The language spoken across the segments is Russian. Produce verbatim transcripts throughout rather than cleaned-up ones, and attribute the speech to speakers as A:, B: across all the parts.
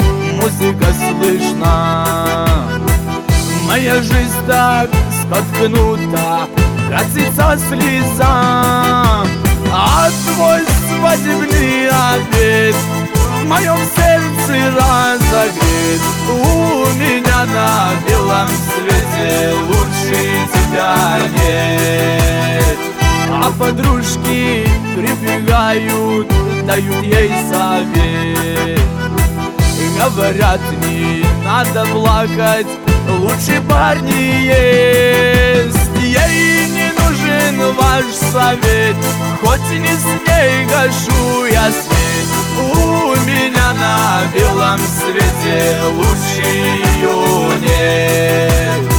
A: музыка слышна. Моя жизнь так споткнута, катится слеза, а твой свадебный обед в моем сердце разогрет. У меня на белом свете лучше тебя нет. А подружки прибегают, дают ей совет и говорят: не надо плакать, лучше парни есть. Ей не нужен ваш совет, хоть не с ней гашу я свет. У меня на белом свете лучше ее нет.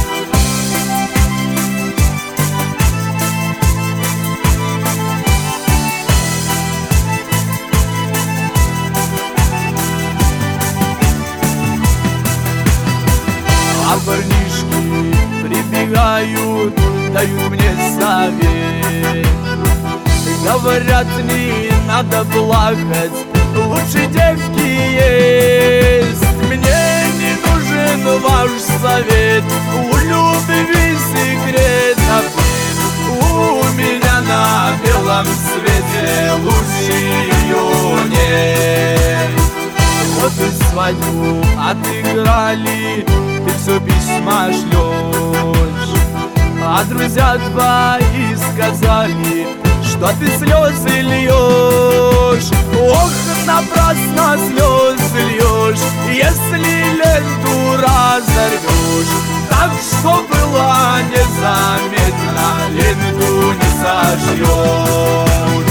A: А парнишки прибегают, дают мне совет, говорят: не надо плакать, лучше девки есть. Мне не нужен ваш совет, у любви секрет ответ. У меня на белом свете лучше ее нет. Вот и свадьбу отыграли, ты все письма шлешь, а друзья твои сказали, что ты слезы льешь. Ох, напрасно слезы льешь, если ленту разорвешь. Так что было незаметно, ленту не сошьешь.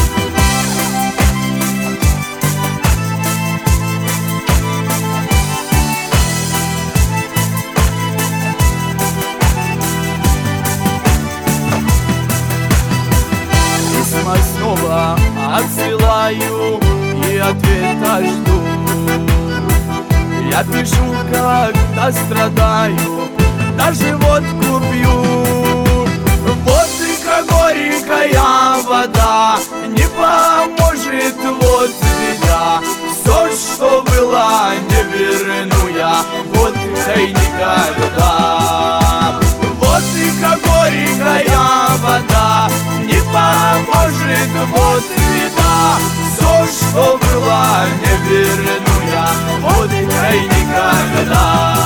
A: Письма снова отсылаю и ответа жду. Я пишу, когда страдаю, даже водку пью. Водка горькая вода, не поможет, вот беда. Все, что было, не верну я водкой никогда. Водка горькая вода, не поможет, вот беда. Все, что было, не верну я водкой никогда.